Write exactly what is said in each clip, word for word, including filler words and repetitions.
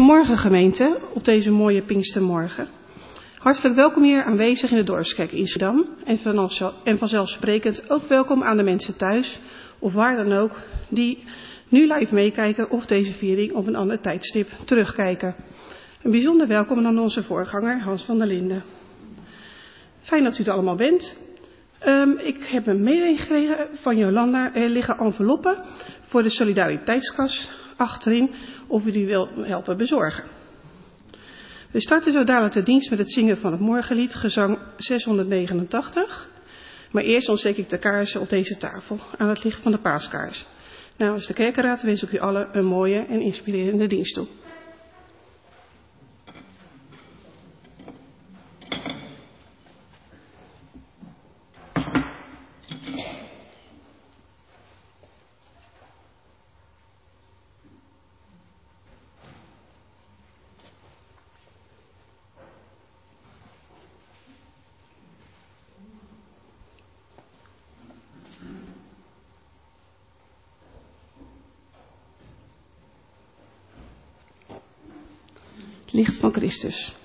Goedemorgen gemeente, op deze mooie Pinkstermorgen. Hartelijk welkom hier aanwezig in de Dorpskerk in Schiedam. En vanzelfsprekend ook welkom aan de mensen thuis, of waar dan ook, die nu live meekijken of deze viering op een ander tijdstip terugkijken. Een bijzonder welkom aan onze voorganger Hans van der Linden. Fijn dat u er allemaal bent. Um, ik heb een mededeling gekregen van Jolanda. Er liggen enveloppen voor de solidariteitskas achterin, of u die wil helpen bezorgen. We starten zo dadelijk de dienst met het zingen van het morgenlied, gezang zeshonderdnegenentachtig. Maar eerst ontsteek ik de kaarsen op deze tafel aan het licht van de paaskaars. Namens de kerkenraad wens ik u allen een mooie en inspirerende dienst toe. Licht van Christus.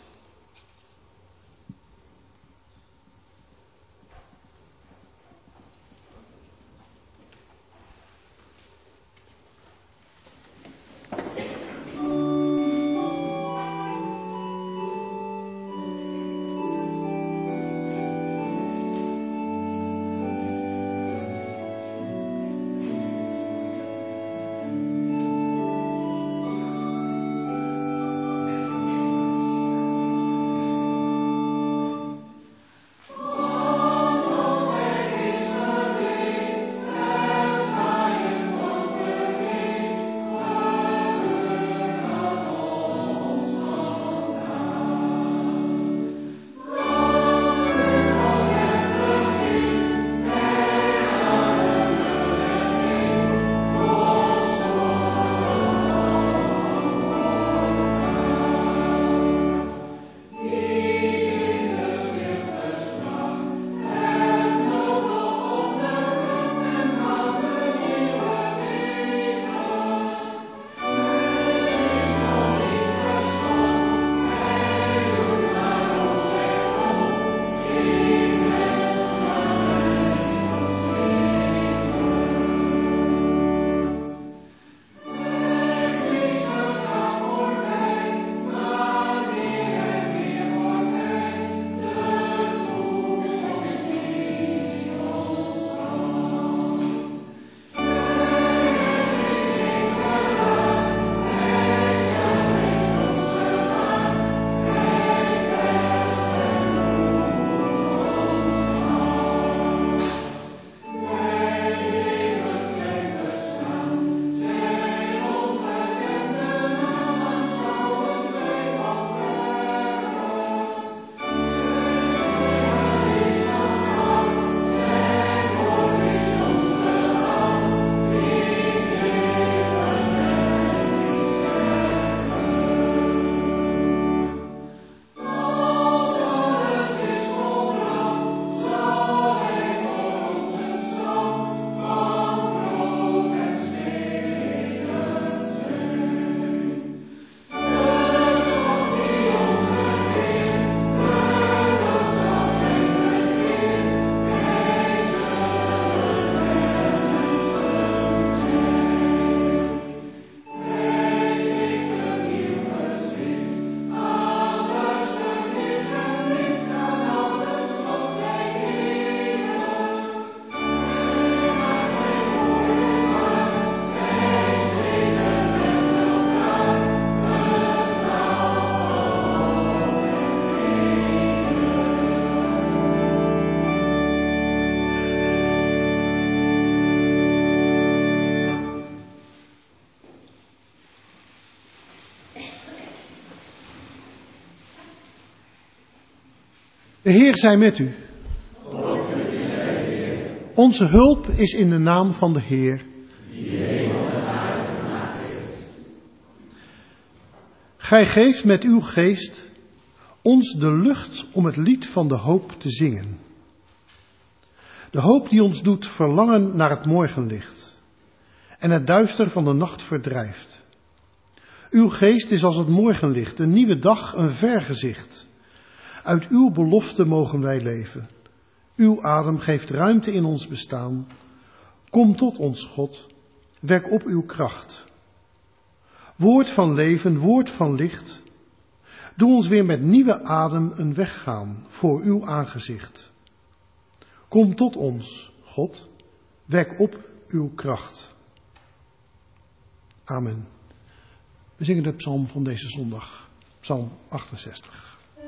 De Heer zij met u. Onze hulp is in de naam van de Heer. Gij geeft met uw geest ons de lucht om het lied van de hoop te zingen. De hoop die ons doet verlangen naar het morgenlicht en het duister van de nacht verdrijft. Uw geest is als het morgenlicht, een nieuwe dag, een vergezicht. Uit uw belofte mogen wij leven. Uw adem geeft ruimte in ons bestaan. Kom tot ons, God, wek op uw kracht. Woord van leven, woord van licht. Doe ons weer met nieuwe adem een weg gaan voor uw aangezicht. Kom tot ons, God, wek op uw kracht. Amen. We zingen de psalm van deze zondag, psalm achtenzestig.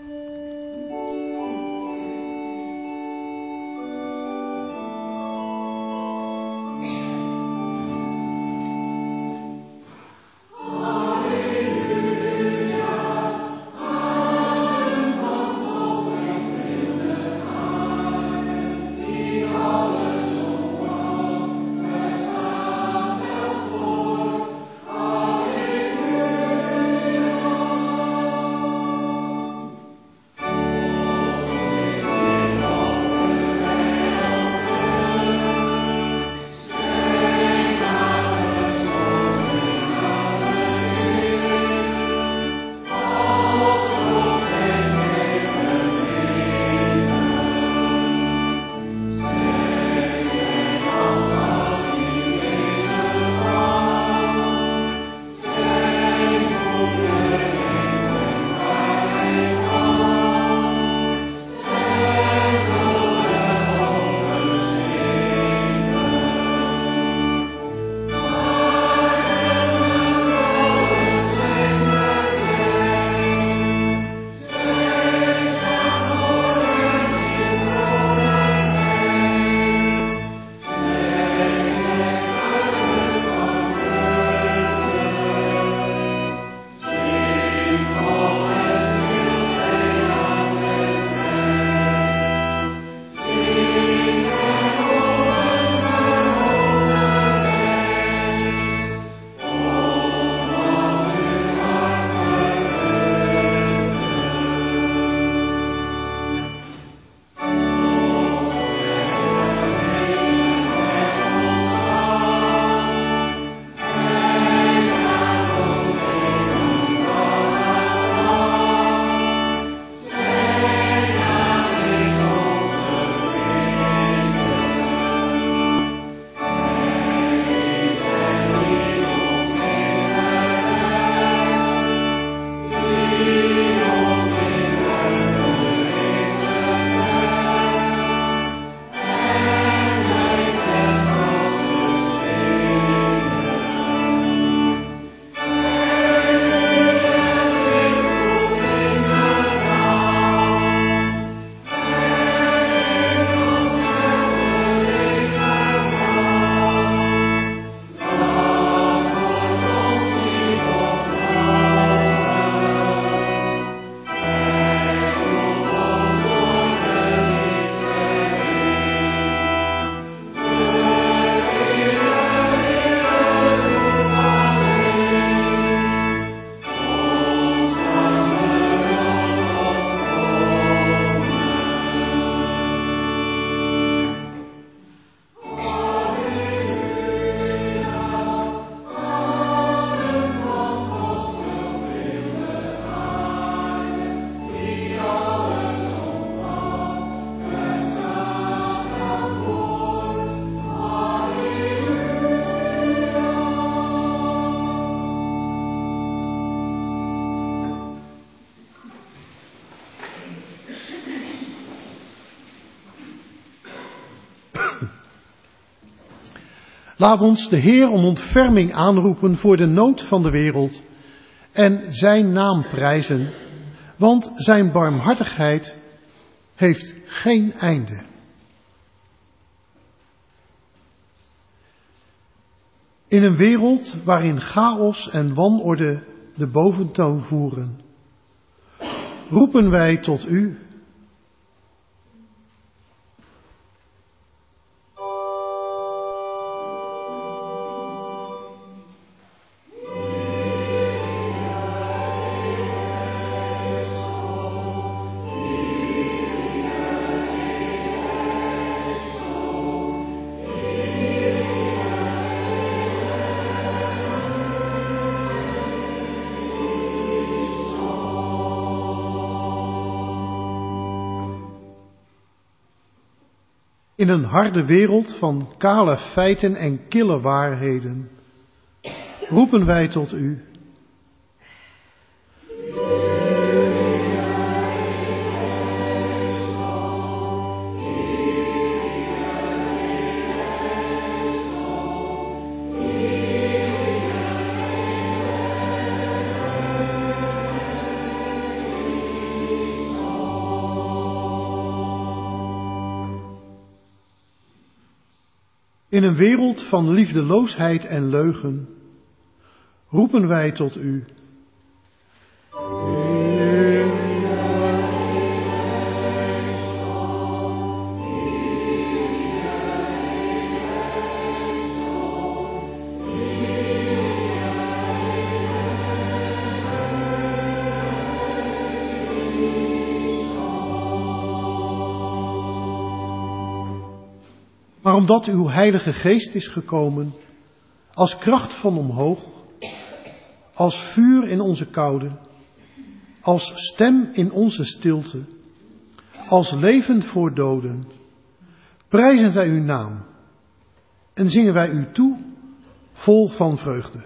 Laat ons de Heer om ontferming aanroepen voor de nood van de wereld en zijn naam prijzen, want zijn barmhartigheid heeft geen einde. In een wereld waarin chaos en wanorde de boventoon voeren, roepen wij tot u. In een harde wereld van kale feiten en kille waarheden roepen wij tot u. In een wereld van liefdeloosheid en leugen roepen wij tot u. Maar omdat uw Heilige Geest is gekomen, als kracht van omhoog, als vuur in onze koude, als stem in onze stilte, als leven voor doden, prijzen wij uw naam en zingen wij u toe vol van vreugde.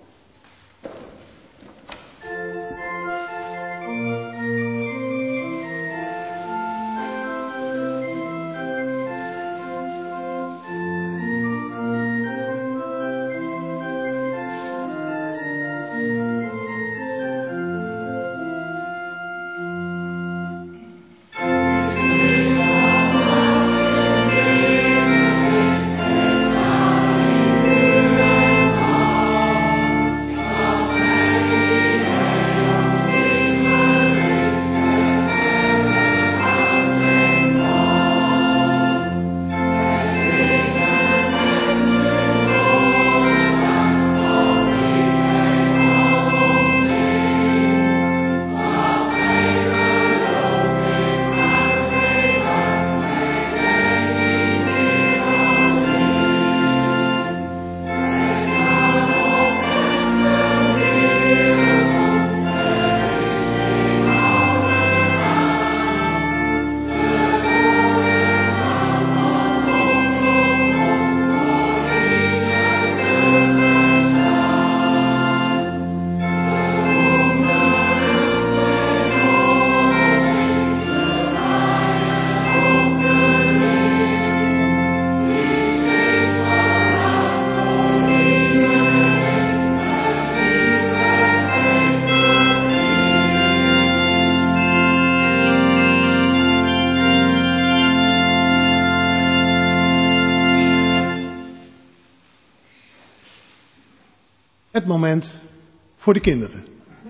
Het moment voor de kinderen.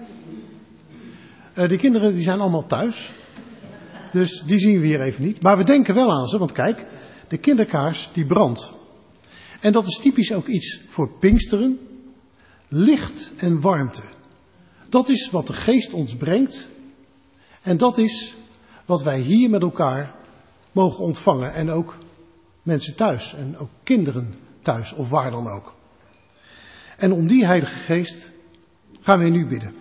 Uh, de kinderen die zijn allemaal thuis. Dus die zien we hier even niet. Maar we denken wel aan ze, want kijk, de kinderkaars die brandt. En dat is typisch ook iets voor Pinksteren. Licht en warmte. Dat is wat de Geest ons brengt. En dat is wat wij hier met elkaar mogen ontvangen. En ook mensen thuis. En ook kinderen thuis of waar dan ook. En om die Heilige Geest gaan wij nu bidden.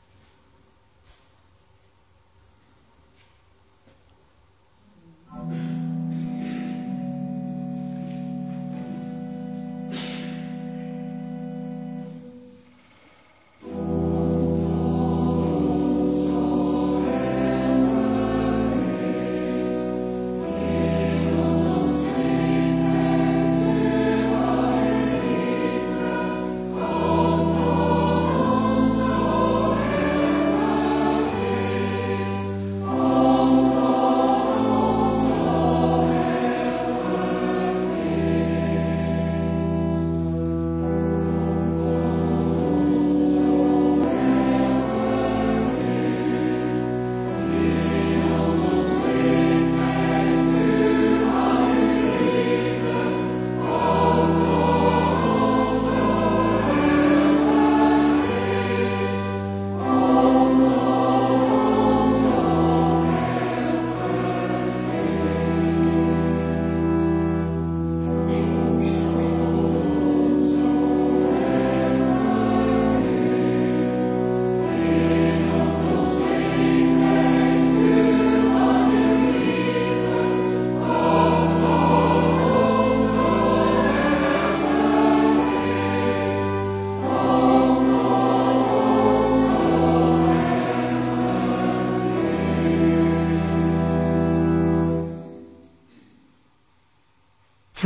Amen.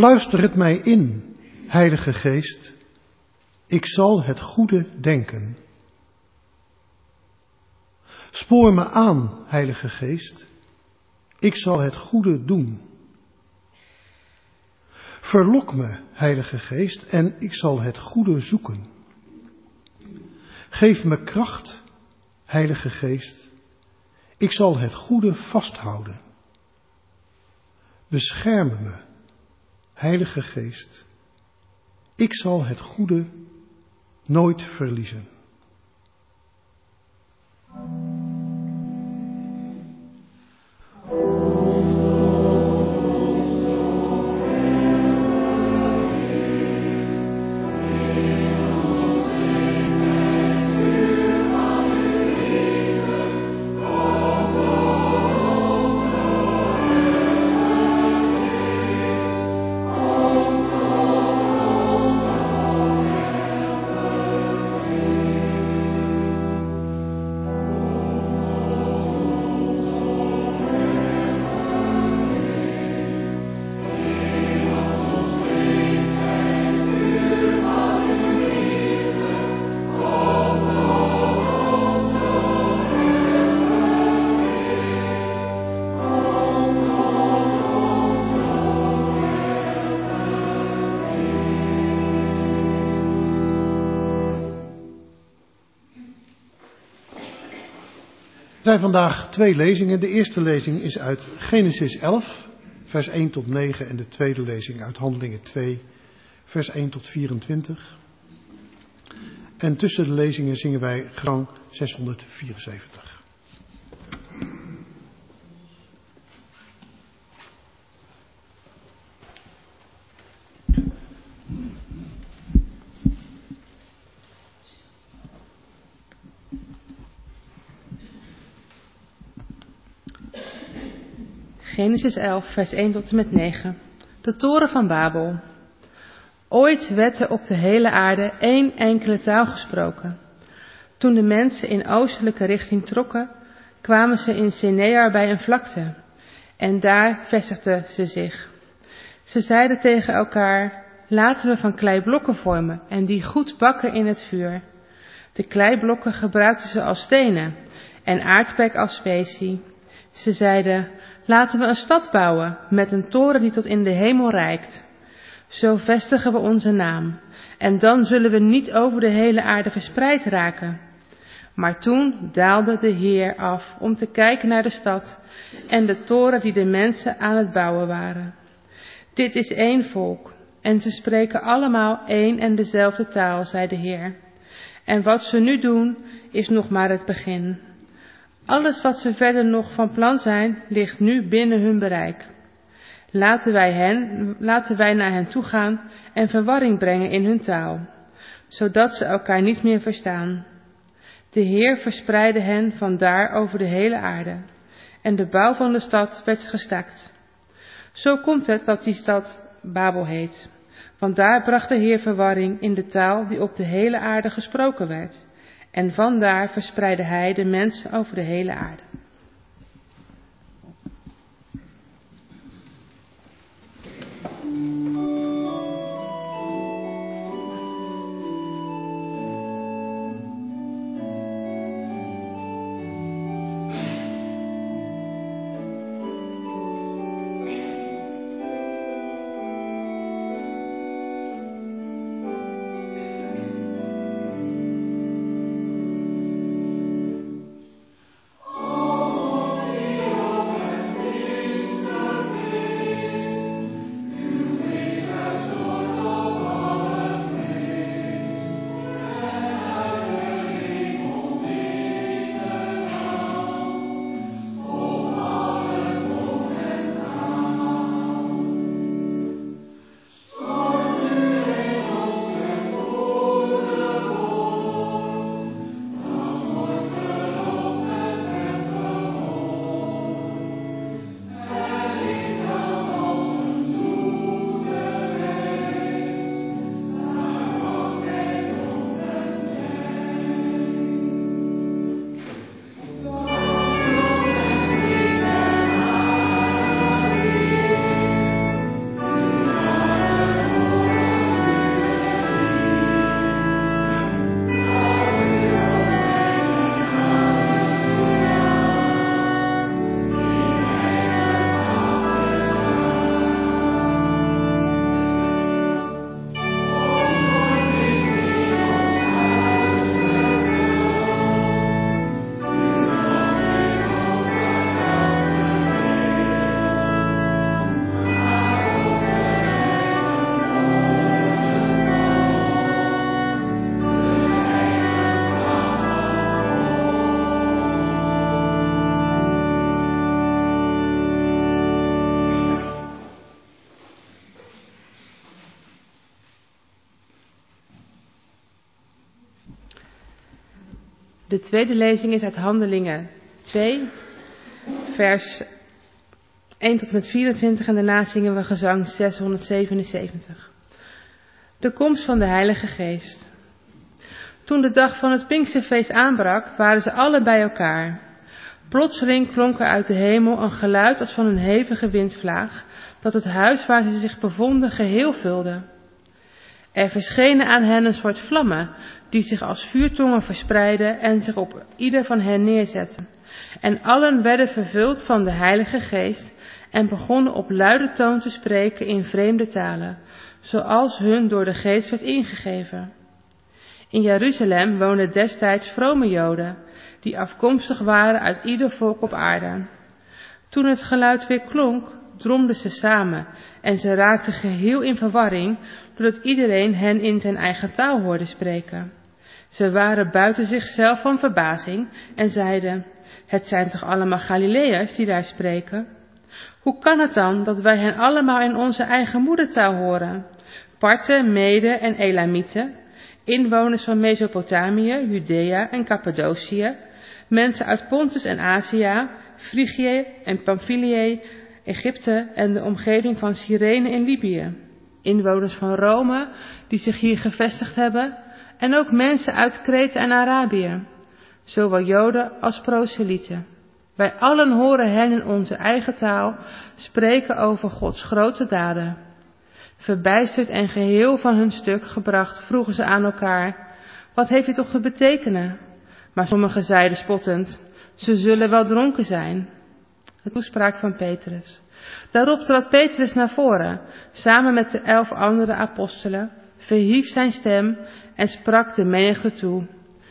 Fluister het mij in, Heilige Geest, ik zal het goede denken. Spoor me aan, Heilige Geest, ik zal het goede doen. Verlok me, Heilige Geest, en ik zal het goede zoeken. Geef me kracht, Heilige Geest, ik zal het goede vasthouden. Bescherm me, Heilige Geest, ik zal het goede nooit verliezen. Er zijn vandaag twee lezingen. De eerste lezing is uit Genesis elf, vers één tot negen. En de tweede lezing uit Handelingen twee, vers één tot vierentwintig. En tussen de lezingen zingen wij gezang zeshonderdvierenzeventig. Genesis elf, vers één tot en met negen. De toren van Babel. Ooit werd er op de hele aarde één enkele taal gesproken. Toen de mensen in oostelijke richting trokken, kwamen ze in Sinear bij een vlakte. En daar vestigden ze zich. Ze zeiden tegen elkaar, laten we van kleiblokken vormen en die goed bakken in het vuur. De kleiblokken gebruikten ze als stenen en aardspek als specie. Ze zeiden, laten we een stad bouwen met een toren die tot in de hemel reikt. Zo vestigen we onze naam en dan zullen we niet over de hele aarde verspreid raken. Maar toen daalde de Heer af om te kijken naar de stad en de toren die de mensen aan het bouwen waren. Dit is één volk en ze spreken allemaal één en dezelfde taal, zei de Heer. En wat ze nu doen is nog maar het begin. Alles wat ze verder nog van plan zijn, ligt nu binnen hun bereik. Laten wij, hen, laten wij naar hen toe gaan en verwarring brengen in hun taal, zodat ze elkaar niet meer verstaan. De Heer verspreidde hen vandaar over de hele aarde en de bouw van de stad werd gestaakt. Zo komt het dat die stad Babel heet. Vandaar bracht de Heer verwarring in de taal die op de hele aarde gesproken werd. En vandaar verspreidde hij de mensen over de hele aarde. Oh De tweede lezing is uit Handelingen twee, vers één tot en met vierentwintig en daarna zingen we gezang zeshonderdzevenenzeventig. De komst van de Heilige Geest. Toen de dag van het Pinksterfeest aanbrak, waren ze allen bij elkaar. Plotseling klonk er uit de hemel een geluid als van een hevige windvlaag, dat het huis waar ze zich bevonden geheel vulde. Er verschenen aan hen een soort vlammen, die zich als vuurtongen verspreidden en zich op ieder van hen neerzetten. En allen werden vervuld van de Heilige Geest en begonnen op luide toon te spreken in vreemde talen, zoals hun door de Geest werd ingegeven. In Jeruzalem woonden destijds vrome Joden, die afkomstig waren uit ieder volk op aarde. Toen het geluid weer klonk, dromden ze samen en ze raakten geheel in verwarring, doordat iedereen hen in zijn eigen taal hoorde spreken. Ze waren buiten zichzelf van verbazing en zeiden: het zijn toch allemaal Galileërs die daar spreken? Hoe kan het dan dat wij hen allemaal in onze eigen moedertaal horen? Parten, Meden en Elamieten, inwoners van Mesopotamië, Judea en Cappadocië, mensen uit Pontus en Azië, Frigië en Pamphylië, Egypte en de omgeving van Cyrene in Libië, inwoners van Rome die zich hier gevestigd hebben, en ook mensen uit Kreta en Arabië, zowel Joden als proselieten. Wij allen horen hen in onze eigen taal spreken over Gods grote daden. Verbijsterd en geheel van hun stuk gebracht, vroegen ze aan elkaar: wat heeft dit toch te betekenen? Maar sommigen zeiden spottend: ze zullen wel dronken zijn. De toespraak van Petrus. Daarop trad Petrus naar voren, samen met de elf andere apostelen, verhief zijn stem en sprak de menigte toe: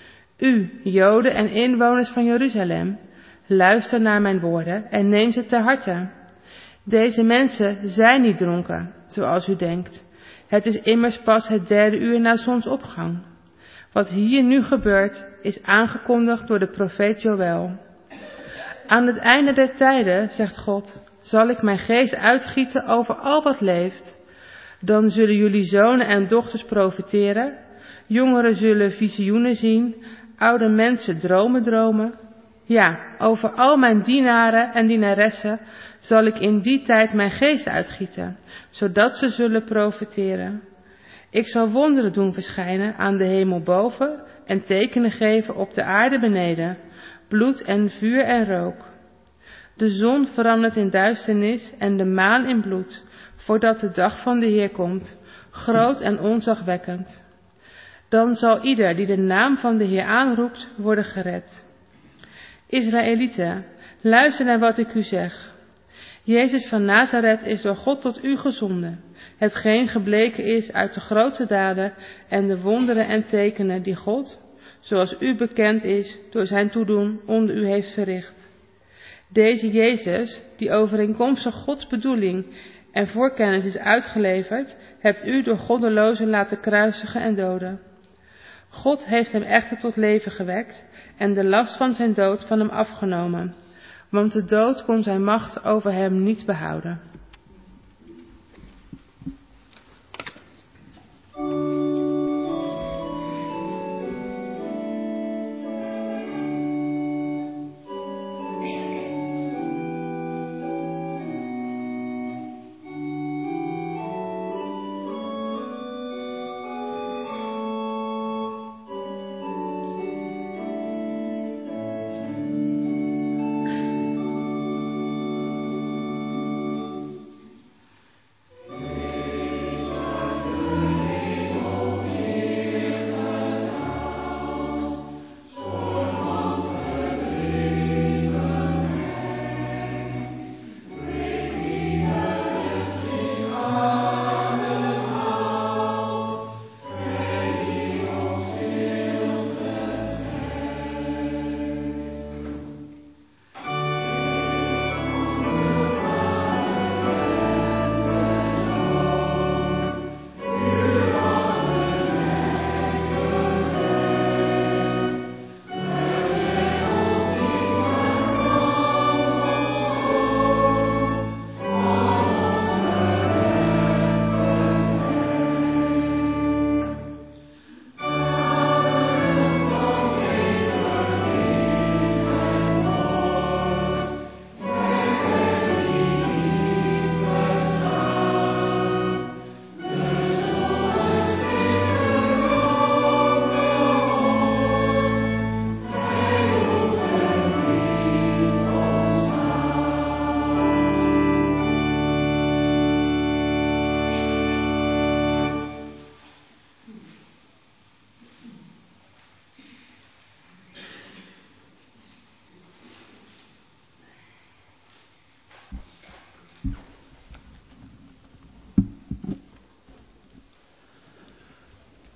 u, Joden en inwoners van Jeruzalem, luister naar mijn woorden en neem ze ter harte. Deze mensen zijn niet dronken, zoals u denkt. Het is immers pas het derde uur na zonsopgang. Wat hier nu gebeurt, is aangekondigd door de profeet Joël. Aan het einde der tijden, zegt God, zal ik mijn geest uitgieten over al wat leeft. Dan zullen jullie zonen en dochters profeteren, jongeren zullen visioenen zien, oude mensen dromen dromen. Ja, over al mijn dienaren en dienaressen zal ik in die tijd mijn geest uitgieten, zodat ze zullen profeteren. Ik zal wonderen doen verschijnen aan de hemel boven en tekenen geven op de aarde beneden, bloed en vuur en rook. De zon verandert in duisternis en de maan in bloed, voordat de dag van de Heer komt, groot en ontzagwekkend. Dan zal ieder die de naam van de Heer aanroept, worden gered. Israëlieten, luister naar wat ik u zeg. Jezus van Nazareth is door God tot u gezonden, hetgeen gebleken is uit de grote daden en de wonderen en tekenen die God, zoals u bekend is, door zijn toedoen onder u heeft verricht. Deze Jezus, die overeenkomstig Gods bedoeling en voorkennis is uitgeleverd, hebt u door goddelozen laten kruisigen en doden. God heeft hem echter tot leven gewekt en de last van zijn dood van hem afgenomen, want de dood kon zijn macht over hem niet behouden.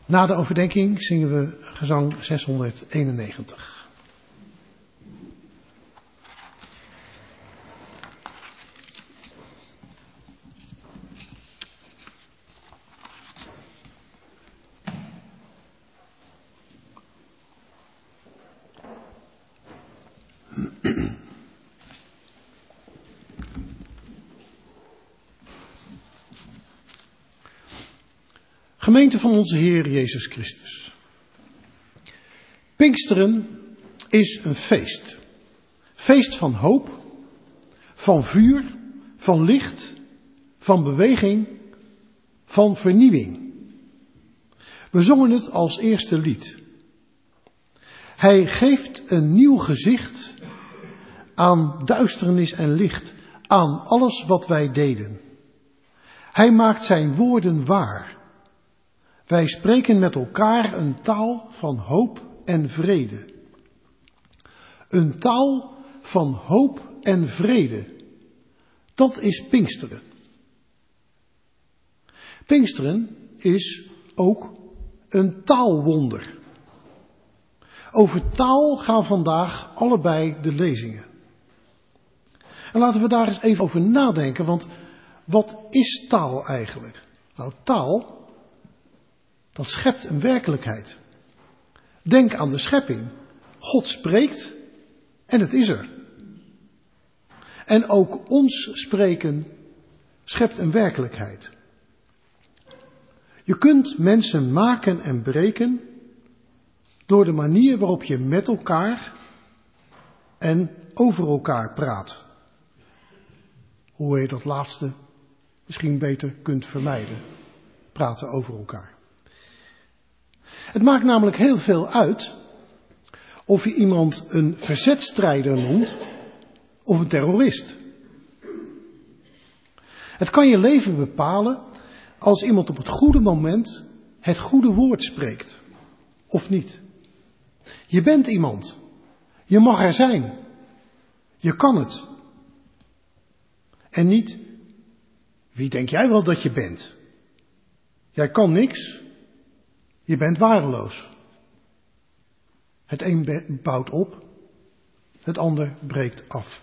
Na de overdenking zingen we gezang zeshonderdeenennegentig. Gemeente van onze Heer Jezus Christus. Pinksteren is een feest. Feest van hoop, van vuur, van licht, van beweging, van vernieuwing. We zongen het als eerste lied. Hij geeft een nieuw gezicht aan duisternis en licht, aan alles wat wij deden. Hij maakt zijn woorden waar. Wij spreken met elkaar een taal van hoop en vrede. Een taal van hoop en vrede. Dat is Pinksteren. Pinksteren is ook een taalwonder. Over taal gaan vandaag allebei de lezingen. En laten we daar eens even over nadenken, want wat is taal eigenlijk? Nou, taal, dat schept een werkelijkheid. Denk aan de schepping. God spreekt en het is er. En ook ons spreken schept een werkelijkheid. Je kunt mensen maken en breken door de manier waarop je met elkaar en over elkaar praat. Hoe je dat laatste misschien beter kunt vermijden. Praten over elkaar. Het maakt namelijk heel veel uit of je iemand een verzetstrijder noemt of een terrorist. Het kan je leven bepalen als iemand op het goede moment het goede woord spreekt of niet. Je bent iemand. Je mag er zijn. Je kan het. En niet, wie denk jij wel dat je bent? Jij kan niks. Je bent waardeloos. Het een bouwt op, het ander breekt af.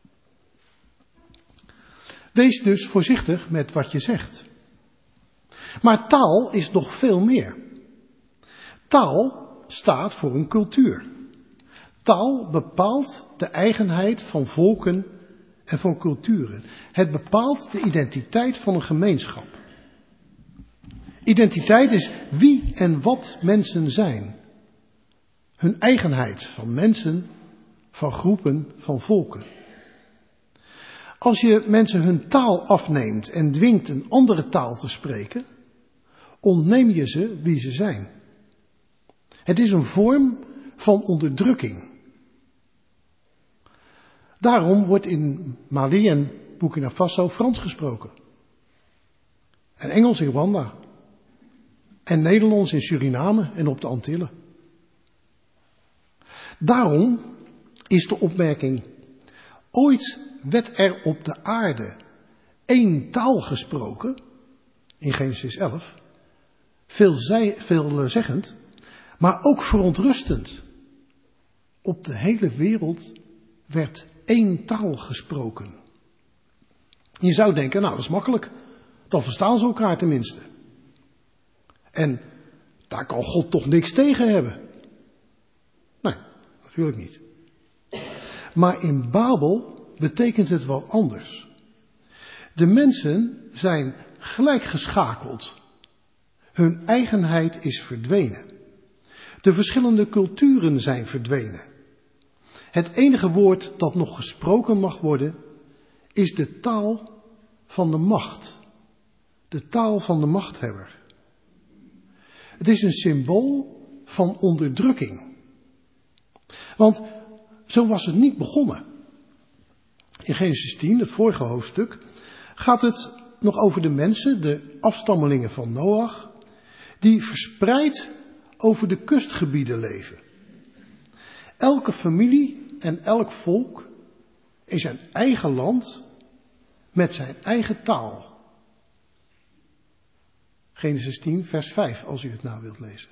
Wees dus voorzichtig met wat je zegt. Maar taal is nog veel meer. Taal staat voor een cultuur. Taal bepaalt de eigenheid van volken en van culturen. Het bepaalt de identiteit van een gemeenschap. Identiteit is wie en wat mensen zijn. Hun eigenheid van mensen, van groepen, van volken. Als je mensen hun taal afneemt en dwingt een andere taal te spreken, ontneem je ze wie ze zijn. Het is een vorm van onderdrukking. Daarom wordt in Mali en Burkina Faso Frans gesproken. En Engels in Rwanda. En Nederlands in Suriname en op de Antillen. Daarom is de opmerking, ooit werd er op de aarde één taal gesproken, in Genesis elf, veelzeggend, maar ook verontrustend. Op de hele wereld werd één taal gesproken. Je zou denken, nou dat is makkelijk, dan verstaan ze elkaar tenminste. En daar kan God toch niks tegen hebben? Nee, natuurlijk niet. Maar in Babel betekent het wat anders. De mensen zijn gelijk geschakeld. Hun eigenheid is verdwenen. De verschillende culturen zijn verdwenen. Het enige woord dat nog gesproken mag worden, is de taal van de macht. De taal van de machthebber. Het is een symbool van onderdrukking. Want zo was het niet begonnen. In Genesis tien, het vorige hoofdstuk, gaat het nog over de mensen, de afstammelingen van Noach, die verspreid over de kustgebieden leven. Elke familie en elk volk in zijn eigen land met zijn eigen taal. Genesis tien, vers vijf, als u het nou wilt lezen.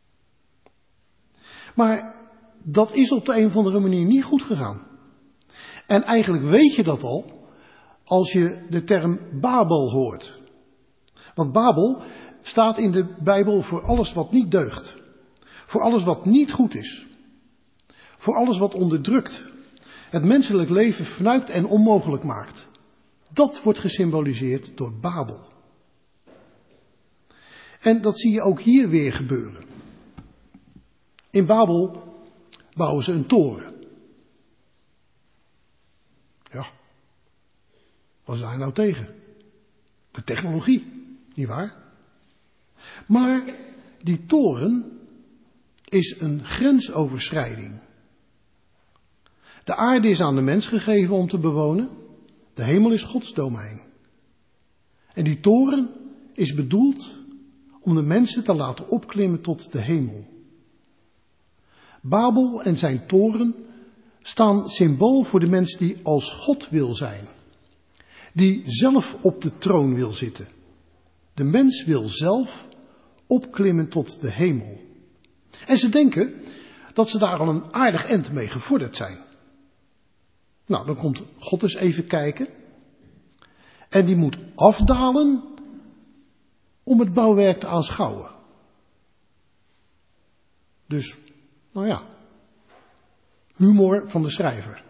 Maar dat is op de een of andere manier niet goed gegaan. En eigenlijk weet je dat al als je de term Babel hoort. Want Babel staat in de Bijbel voor alles wat niet deugt. Voor alles wat niet goed is. Voor alles wat onderdrukt. Het menselijk leven fnuikt en onmogelijk maakt. Dat wordt gesymboliseerd door Babel. En dat zie je ook hier weer gebeuren. In Babel bouwen ze een toren. Ja, wat is daar nou tegen? De technologie, nietwaar? Maar die toren is een grensoverschrijding. De aarde is aan de mens gegeven om te bewonen. De hemel is Gods domein. En die toren is bedoeld om de mensen te laten opklimmen tot de hemel. Babel en zijn toren staan symbool voor de mens die als God wil zijn. Die zelf op de troon wil zitten. De mens wil zelf opklimmen tot de hemel. En ze denken dat ze daar al een aardig eind mee gevorderd zijn. Nou, dan komt God eens even kijken. En die moet afdalen om het bouwwerk te aanschouwen. Dus, nou ja, humor van de schrijver.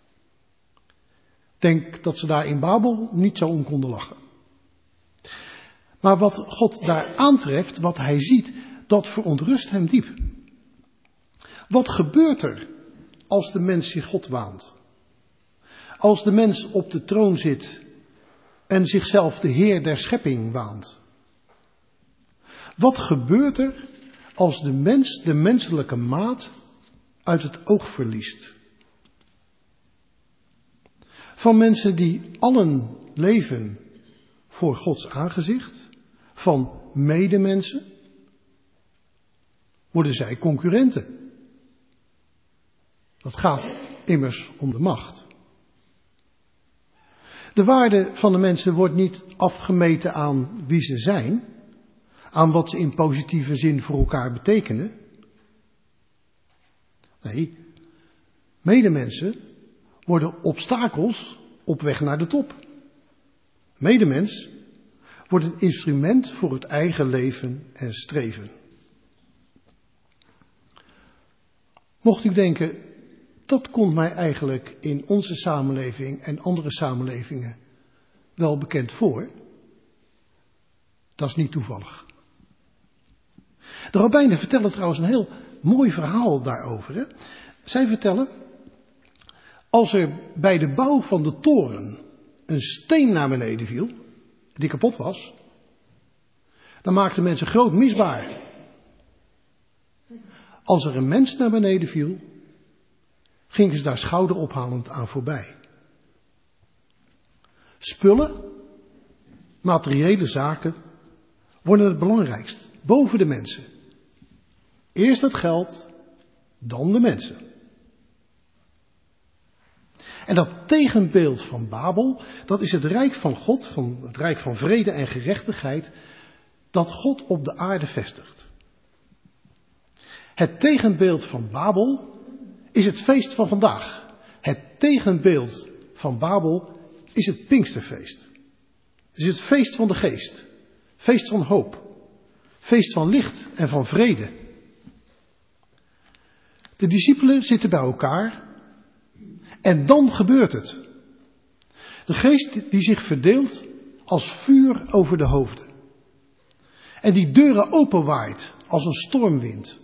Denk dat ze daar in Babel niet zo om konden lachen. Maar wat God daar aantreft, wat hij ziet, dat verontrust hem diep. Wat gebeurt er als de mens zich God waant? Als de mens op de troon zit en zichzelf de Heer der schepping waant? Wat gebeurt er als de mens de menselijke maat uit het oog verliest? Van mensen die allen leven voor Gods aangezicht, van medemensen, worden zij concurrenten. Dat gaat immers om de macht. De waarde van de mensen wordt niet afgemeten aan wie ze zijn, aan wat ze in positieve zin voor elkaar betekenen. Nee, medemensen worden obstakels op weg naar de top. Medemens wordt een instrument voor het eigen leven en streven. Mocht u denken, dat komt mij eigenlijk in onze samenleving en andere samenlevingen wel bekend voor. Dat is niet toevallig. De rabbijnen vertellen trouwens een heel mooi verhaal daarover. Hè? Zij vertellen, als er bij de bouw van de toren een steen naar beneden viel, die kapot was, dan maakten mensen groot misbaar. Als er een mens naar beneden viel, gingen ze daar schouderophalend aan voorbij. Spullen, materiële zaken, worden het belangrijkst, boven de mensen. Eerst het geld, dan de mensen. En dat tegenbeeld van Babel, dat is het rijk van God, van het rijk van vrede en gerechtigheid, dat God op de aarde vestigt. Het tegenbeeld van Babel is het feest van vandaag. Het tegenbeeld van Babel is het Pinksterfeest. Het is het feest van de geest. Feest van hoop. Feest van licht en van vrede. De discipelen zitten bij elkaar en dan gebeurt het. De geest die zich verdeelt als vuur over de hoofden. En die deuren openwaait als een stormwind.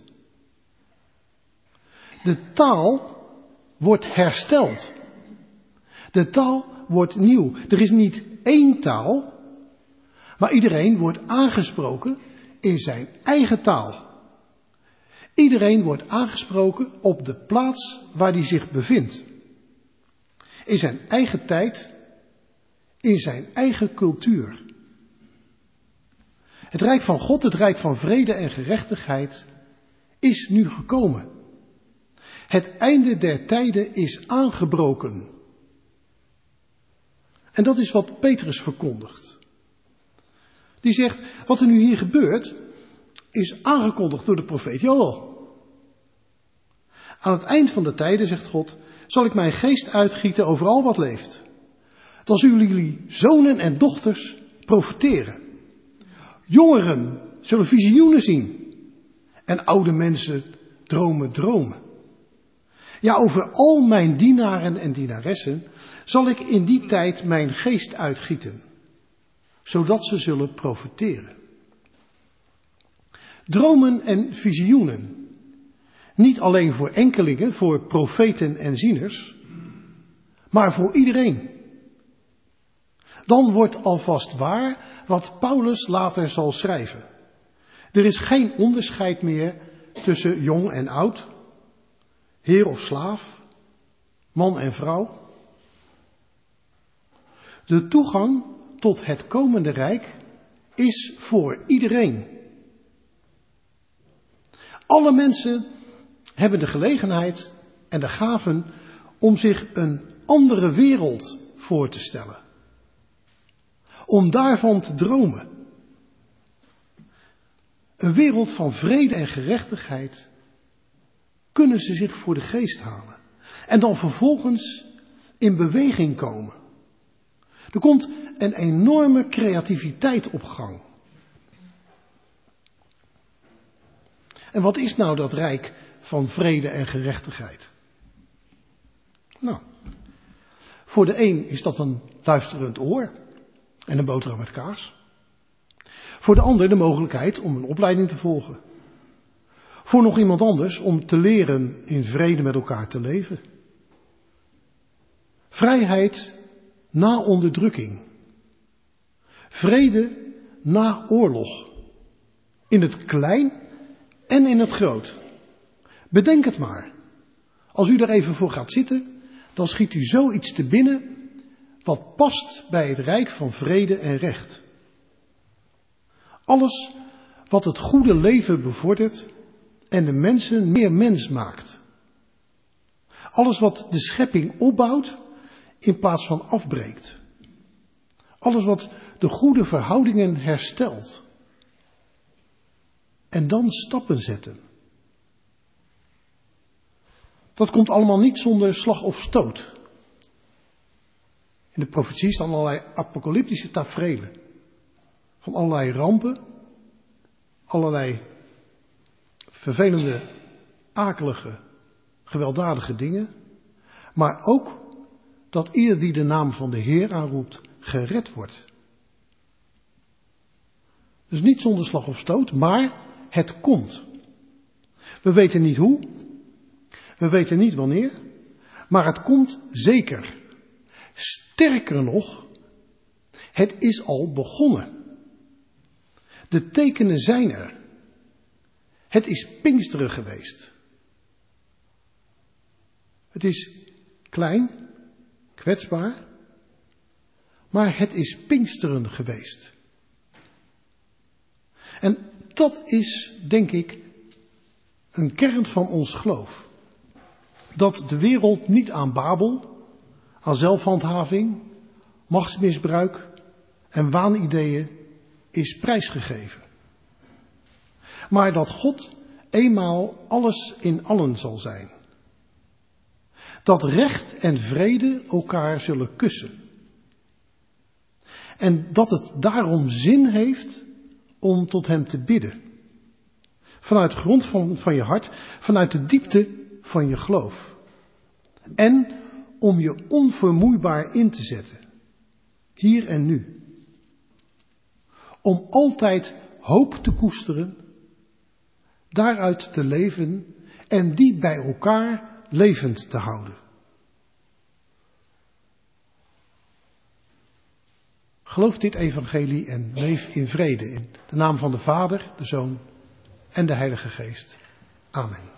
De taal wordt hersteld. De taal wordt nieuw. Er is niet één taal, maar iedereen wordt aangesproken in zijn eigen taal. Iedereen wordt aangesproken op de plaats waar hij zich bevindt. In zijn eigen tijd, in zijn eigen cultuur. Het rijk van God, het rijk van vrede en gerechtigheid, is nu gekomen. Het einde der tijden is aangebroken. En dat is wat Petrus verkondigt. Die zegt, wat er nu hier gebeurt, is aangekondigd door de profeet Joël. Aan het eind van de tijden, zegt God, zal ik mijn geest uitgieten over al wat leeft. Dan zullen jullie zonen en dochters profeteren. Jongeren zullen visioenen zien. En oude mensen dromen dromen. Ja, over al mijn dienaren en dienaressen zal ik in die tijd mijn geest uitgieten. Zodat ze zullen profeteren. Dromen en visioenen. Niet alleen voor enkelingen, voor profeten en zieners, maar voor iedereen. Dan wordt alvast waar wat Paulus later zal schrijven. Er is geen onderscheid meer tussen jong en oud, heer of slaaf, man en vrouw. De toegang tot het komende rijk is voor iedereen. Alle mensen hebben de gelegenheid en de gaven om zich een andere wereld voor te stellen. Om daarvan te dromen. Een wereld van vrede en gerechtigheid kunnen ze zich voor de geest halen. En dan vervolgens in beweging komen. Er komt een enorme creativiteit op gang. En wat is nou dat rijk van vrede en gerechtigheid? Nou, voor de een is dat een luisterend oor en een boterham met kaas. Voor de ander de mogelijkheid om een opleiding te volgen. Voor nog iemand anders om te leren in vrede met elkaar te leven. Vrijheid na onderdrukking. Vrede na oorlog. In het klein en in het groot. Bedenk het maar. Als u daar even voor gaat zitten, dan schiet u zoiets te binnen wat past bij het rijk van vrede en recht. Alles wat het goede leven bevordert en de mensen meer mens maakt. Alles wat de schepping opbouwt in plaats van afbreekt. Alles wat de goede verhoudingen herstelt. En dan stappen zetten. Dat komt allemaal niet zonder slag of stoot. In de profetie staan allerlei apocalyptische taferelen. Van allerlei rampen. Allerlei vervelende, akelige, gewelddadige dingen. Maar ook dat ieder die de naam van de Heer aanroept, gered wordt. Dus niet zonder slag of stoot, maar het komt. We weten niet hoe. We weten niet wanneer. Maar het komt zeker. Sterker nog, het is al begonnen. De tekenen zijn er. Het is Pinksteren geweest. Het is klein, kwetsbaar, maar het is Pinksteren geweest. En dat is, denk ik, een kern van ons geloof. Dat de wereld niet aan Babel, aan zelfhandhaving, machtsmisbruik en waanideeën is prijsgegeven. Maar dat God eenmaal alles in allen zal zijn. Dat recht en vrede elkaar zullen kussen. En dat het daarom zin heeft om tot hem te bidden. Vanuit de grond van, van je hart, vanuit de diepte van je geloof. En om je onvermoeibaar in te zetten. Hier en nu. Om altijd hoop te koesteren. Daaruit te leven en die bij elkaar levend te houden. Geloof dit evangelie en leef in vrede in de naam van de Vader, de Zoon en de Heilige Geest. Amen.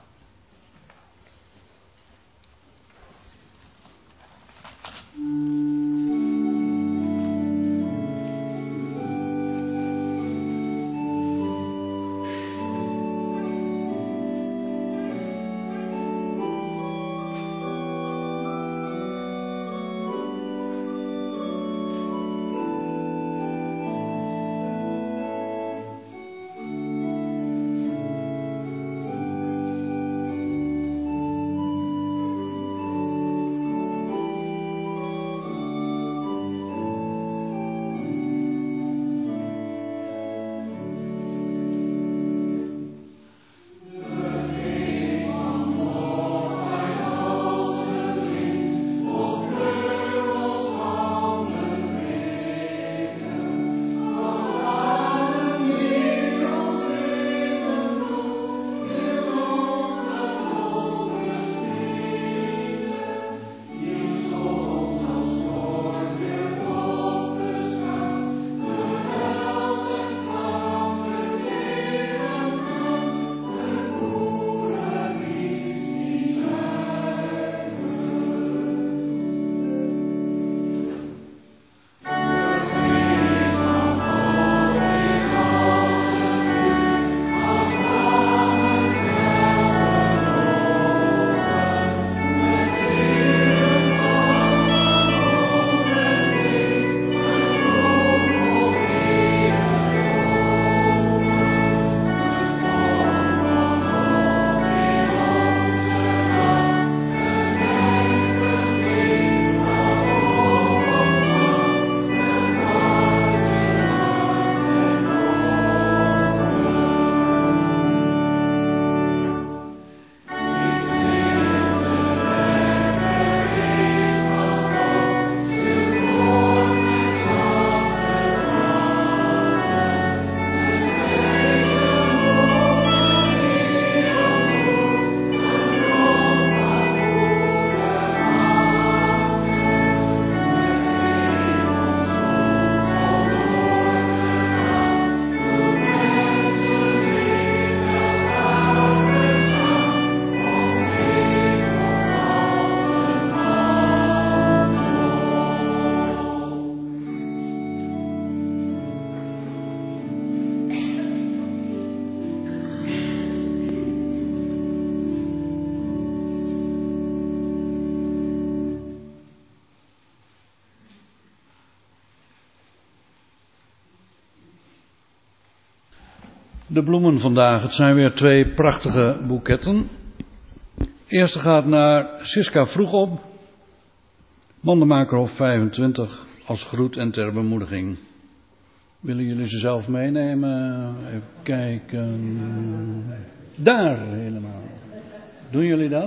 De bloemen vandaag, het zijn weer twee prachtige boeketten. De eerste gaat naar Siska Vroegop, Mandenmakerhof vijfentwintig, als groet en ter bemoediging. Willen jullie ze zelf meenemen? Even kijken. Daar helemaal. Doen jullie dat?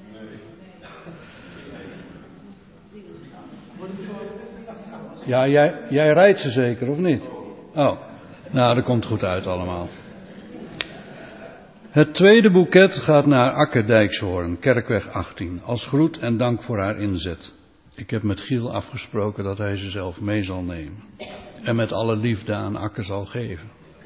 Ja, jij, jij rijdt ze zeker, of niet? Oh, nou, dat komt goed uit allemaal. Het tweede boeket gaat naar Akke Dijkshoorn, Kerkweg achttien, als groet en dank voor haar inzet. Ik heb met Giel afgesproken dat hij ze zelf mee zal nemen. En met alle liefde aan Akke zal geven.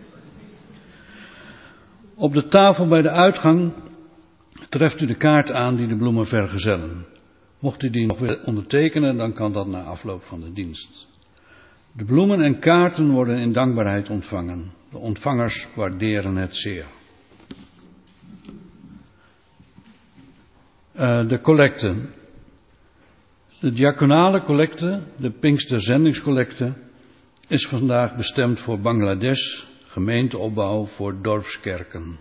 Op de tafel bij de uitgang treft u de kaart aan die de bloemen vergezellen. Mocht u die nog willen ondertekenen, dan kan dat na afloop van de dienst. De bloemen en kaarten worden in dankbaarheid ontvangen. De ontvangers waarderen het zeer. Uh, de collecte. De diaconale collecte, de Pinkster Zendingscollecte, is vandaag bestemd voor Bangladesh, gemeenteopbouw voor dorpskerken.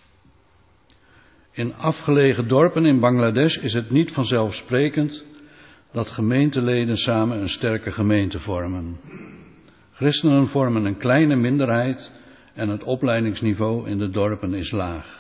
In afgelegen dorpen in Bangladesh is het niet vanzelfsprekend dat gemeenteleden samen een sterke gemeente vormen. Christenen vormen een kleine minderheid en het opleidingsniveau in de dorpen is laag.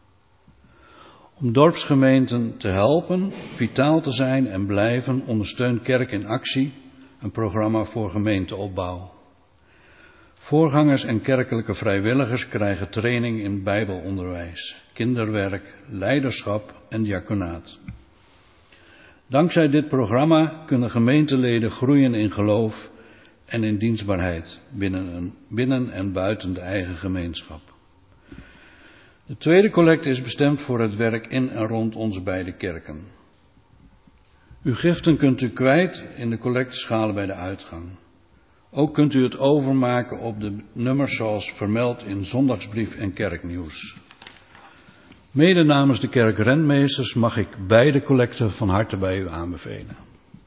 Om dorpsgemeenten te helpen vitaal te zijn en blijven, ondersteunt Kerk in Actie een programma voor gemeenteopbouw. Voorgangers en kerkelijke vrijwilligers krijgen training in bijbelonderwijs, kinderwerk, leiderschap en diaconaat. Dankzij dit programma kunnen gemeenteleden groeien in geloof en in dienstbaarheid binnen, een, binnen en buiten de eigen gemeenschap. De tweede collecte is bestemd voor het werk in en rond onze beide kerken. Uw giften kunt u kwijt in de collecteschalen bij de uitgang. Ook kunt u het overmaken op de nummers zoals vermeld in Zondagsbrief en Kerknieuws. Mede namens de kerkrentmeesters mag ik beide collecten van harte bij u aanbevelen.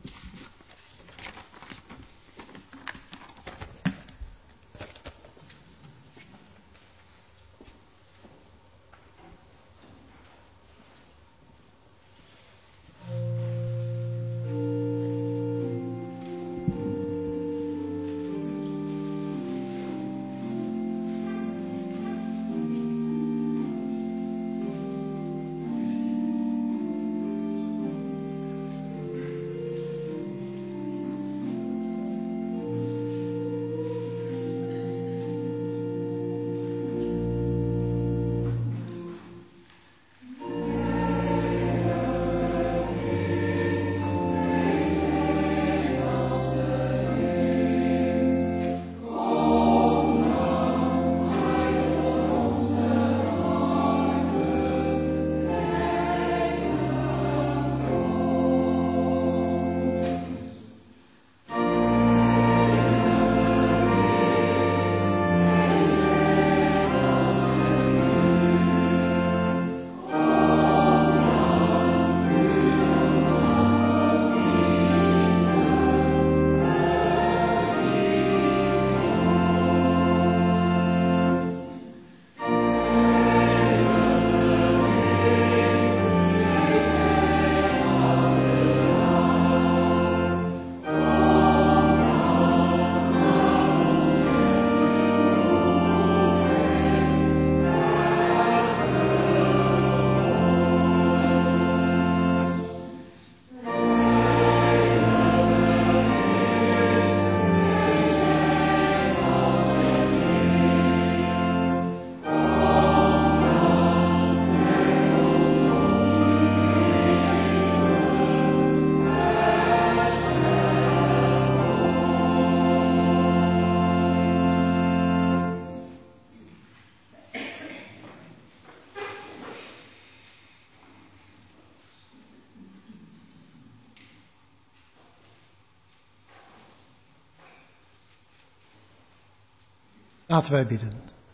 Laten wij bidden.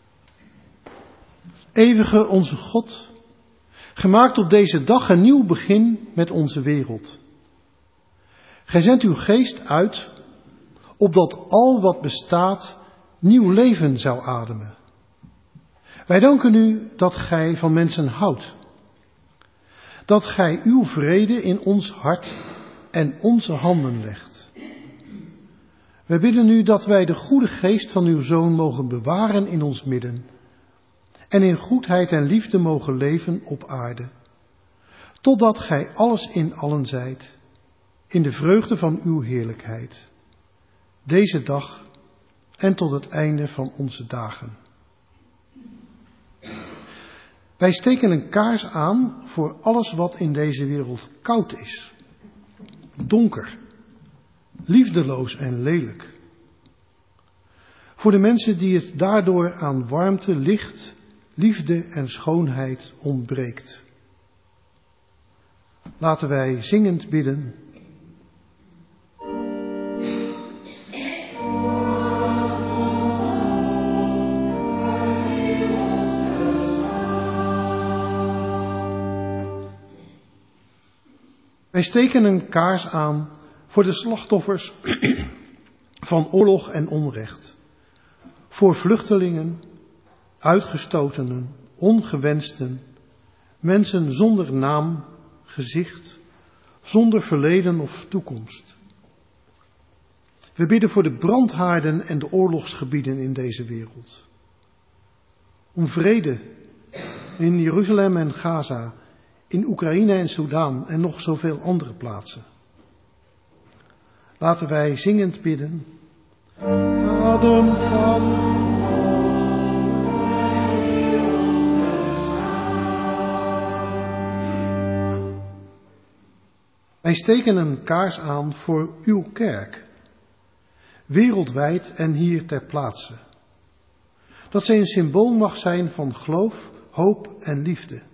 Eeuwige onze God, gemaakt op deze dag een nieuw begin met onze wereld. Gij zendt uw geest uit, opdat al wat bestaat nieuw leven zou ademen. Wij danken u dat gij van mensen houdt. Dat gij uw vrede in ons hart en onze handen legt. Wij bidden u dat wij de goede geest van uw Zoon mogen bewaren in ons midden. En in goedheid en liefde mogen leven op aarde. Totdat gij alles in allen zijt. In de vreugde van uw heerlijkheid. Deze dag en tot het einde van onze dagen. Wij steken een kaars aan voor alles wat in deze wereld koud is. Donker. Liefdeloos en lelijk. Voor de mensen die het daardoor aan warmte, licht, liefde en schoonheid ontbreekt. Laten wij zingend bidden. Wij steken een kaars aan voor de slachtoffers van oorlog en onrecht. Voor vluchtelingen, uitgestotenen, ongewensten, mensen zonder naam, gezicht, zonder verleden of toekomst. We bidden voor de brandhaarden en de oorlogsgebieden in deze wereld. Om vrede in Jeruzalem en Gaza, in Oekraïne en Soedan en nog zoveel andere plaatsen. Laten wij zingend bidden. Adem van God. Wij steken een kaars aan voor uw kerk. Wereldwijd en hier ter plaatse. Dat zij een symbool mag zijn van geloof, hoop en liefde.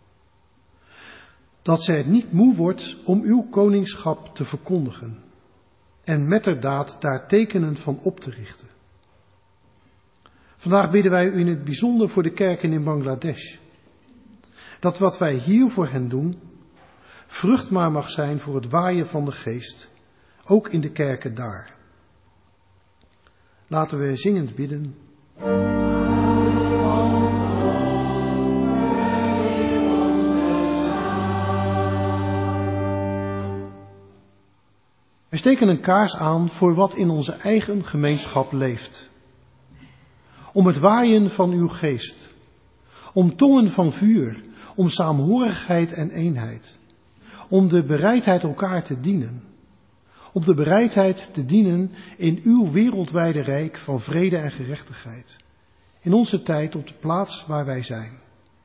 Dat zij het niet moe wordt om uw koningschap te verkondigen. En metterdaad daar tekenen van op te richten. Vandaag bidden wij u in het bijzonder voor de kerken in Bangladesh. Dat wat wij hier voor hen doen, vruchtbaar mag zijn voor het waaien van de geest, ook in de kerken daar. Laten we zingend bidden. We steken een kaars aan voor wat in onze eigen gemeenschap leeft. Om het waaien van uw geest. Om tongen van vuur. Om saamhorigheid en eenheid. Om de bereidheid elkaar te dienen. Om de bereidheid te dienen in uw wereldwijde rijk van vrede en gerechtigheid. In onze tijd op de plaats waar wij zijn.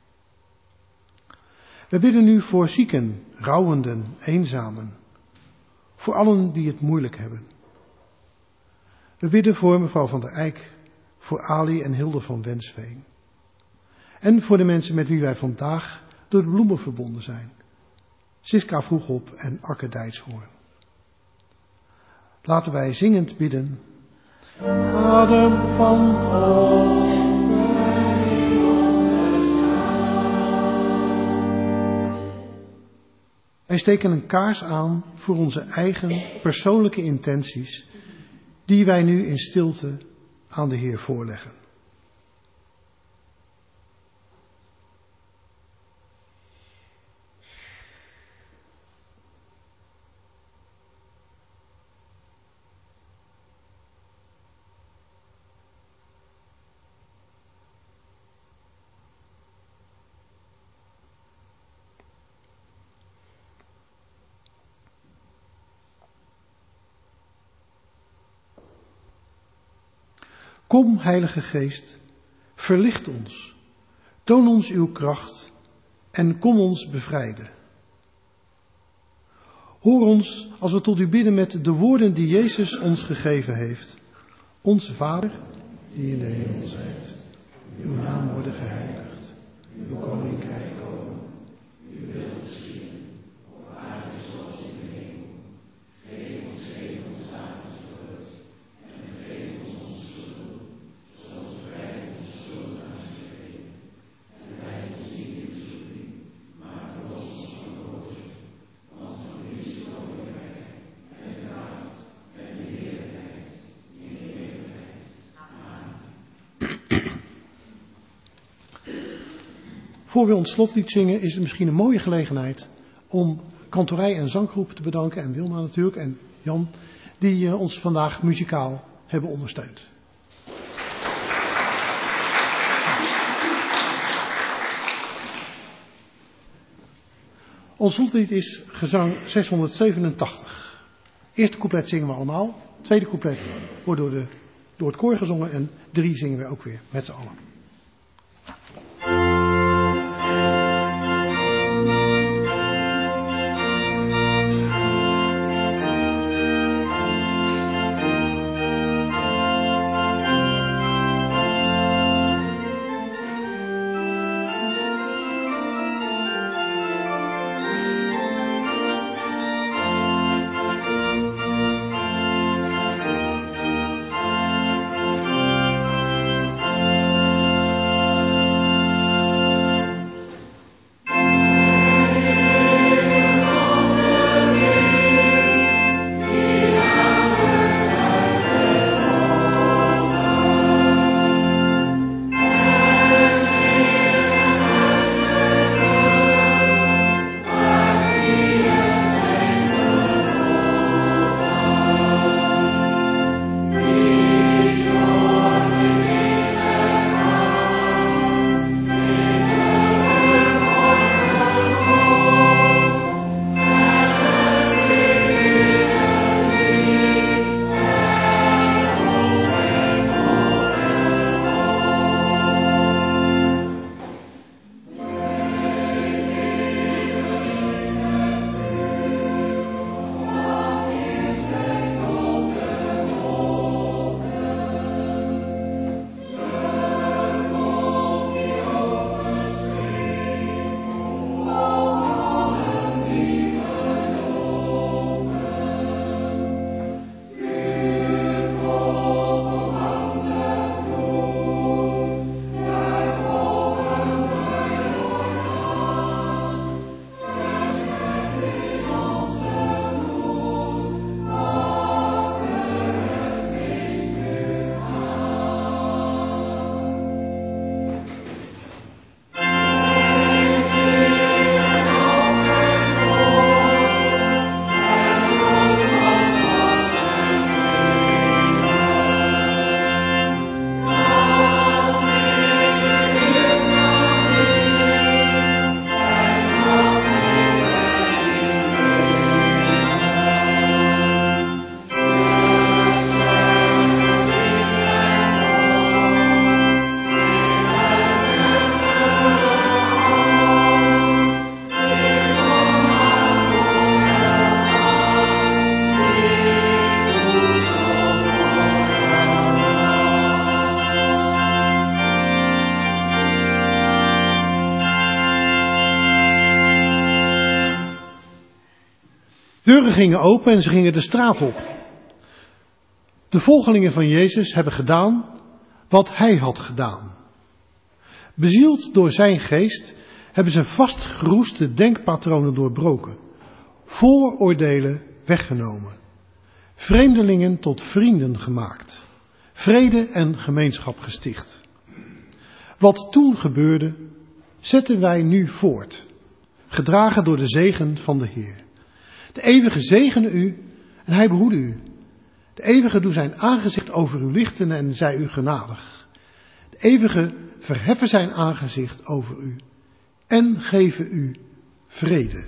We bidden u voor zieken, rouwenden, eenzamen. Voor allen die het moeilijk hebben. We bidden voor mevrouw van der Eyck, voor Ali en Hilde van Wensveen. En voor de mensen met wie wij vandaag door de bloemen verbonden zijn. Siska Vroegop en Akke Dijkshoorn. Laten wij zingend bidden. Adem van God. Wij steken een kaars aan voor onze eigen persoonlijke intenties, die wij nu in stilte aan de Heer voorleggen. Kom, Heilige Geest, verlicht ons, toon ons uw kracht en kom ons bevrijden. Hoor ons als we tot u bidden met de woorden die Jezus ons gegeven heeft. Onze Vader, die in de hemel zijt, uw naam worden geheiligd, uw koninkrijk komen, uw wil geschieden, op aarde zoals in de hemel. Geef ons heden ons dagelijks brood en vergeef ons onze schulden, zoals wij onze schuldenaars vergeven. En leid ons niet in verzoeking, maar verlos ons van boze. Want van u is het koninkrijk en de kracht en de heerlijkheid in de eeuwigheid. Amen. Voor we ons slotlied zingen is het misschien een mooie gelegenheid om kantorij en zanggroep te bedanken. En Wilma natuurlijk en Jan, die uh, ons vandaag muzikaal hebben ondersteund. Ons slotlied is gezang zeshonderdzevenentachtig. Eerste couplet zingen we allemaal. Tweede couplet wordt door, de, door het koor gezongen. En drie zingen we ook weer met z'n allen. Deuren gingen open en ze gingen de straat op. De volgelingen van Jezus hebben gedaan wat hij had gedaan. Bezield door zijn geest hebben ze vastgeroeste denkpatronen doorbroken. Vooroordelen weggenomen. Vreemdelingen tot vrienden gemaakt. Vrede en gemeenschap gesticht. Wat toen gebeurde, zetten wij nu voort. Gedragen door de zegen van de Heer. De eeuwige zegene u en hij behoede u. De eeuwige doe zijn aangezicht over u lichten en zij u genadig. De eeuwige verheffen zijn aangezicht over u en geven u vrede.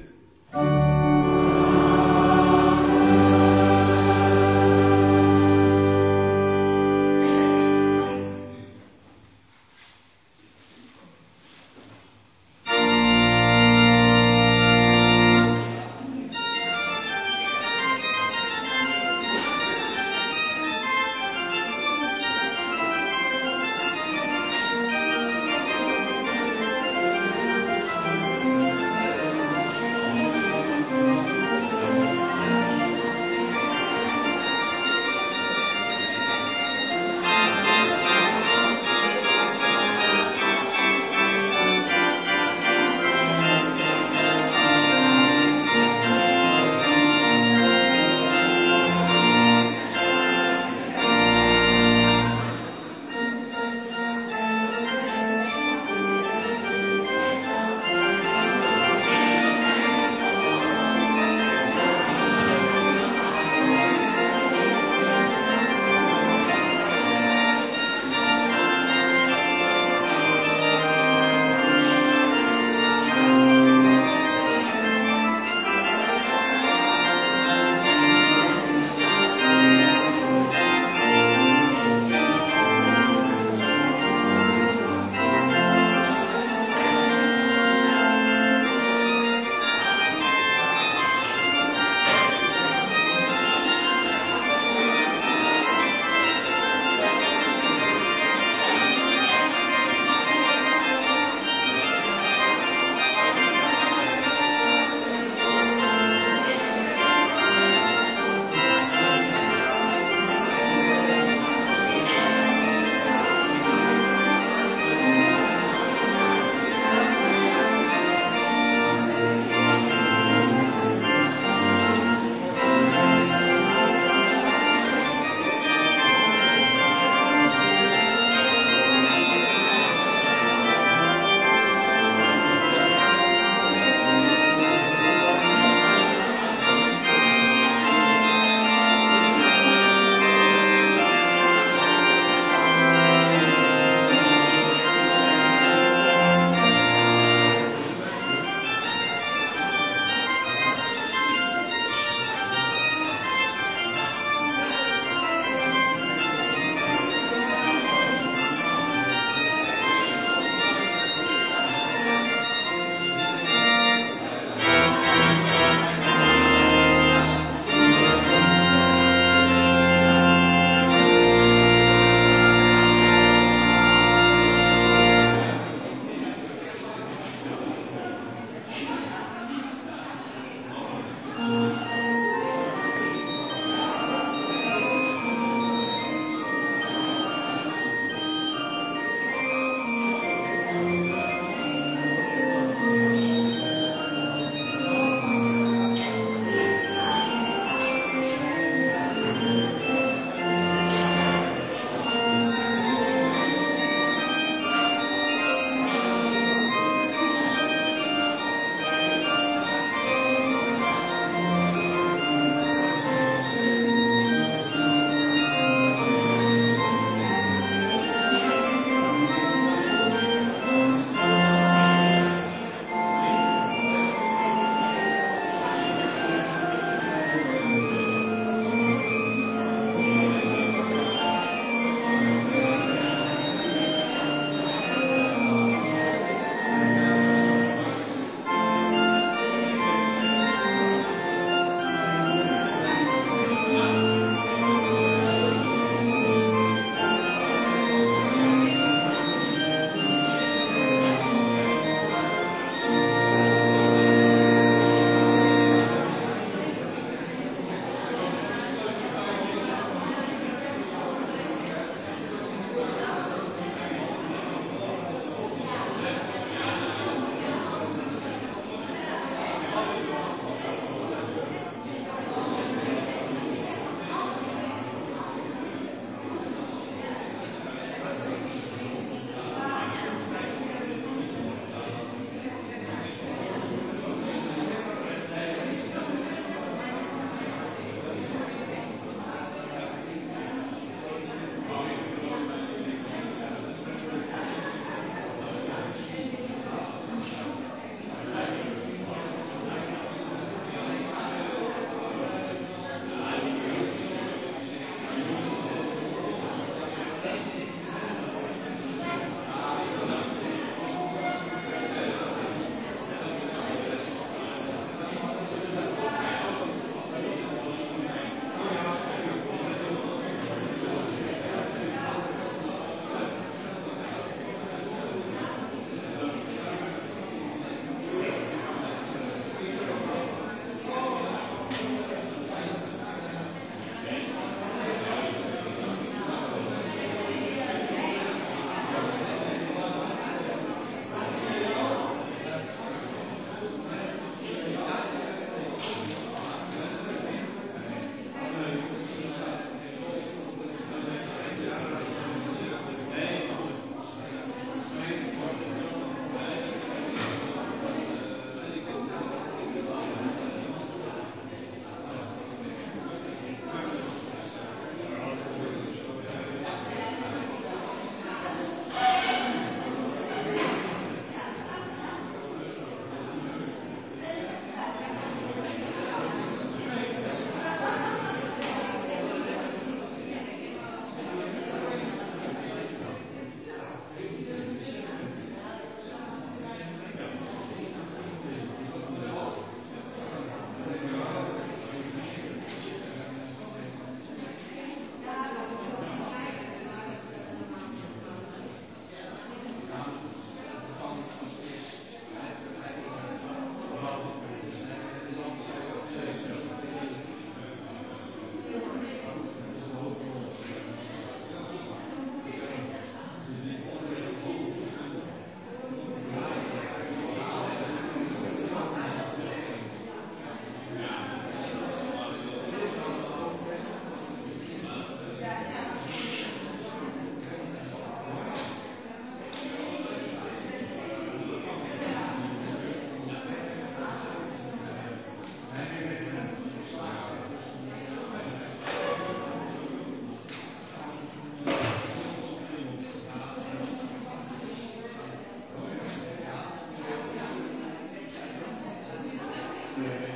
Nee.